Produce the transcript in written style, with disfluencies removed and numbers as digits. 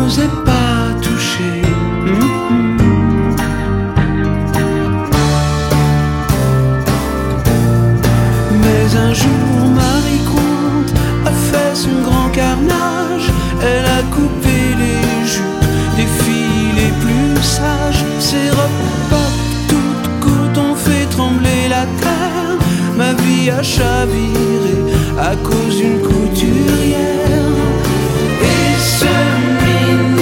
n'osait pas toucher. Mais un jour Marie Comte a fait son grand carnage. Elle a coupé les jupes des filles les plus sages. Ses robes pop toutes courtes ont fait trembler la terre. Ma vie a chaviré à cause d'une couturière. Et ce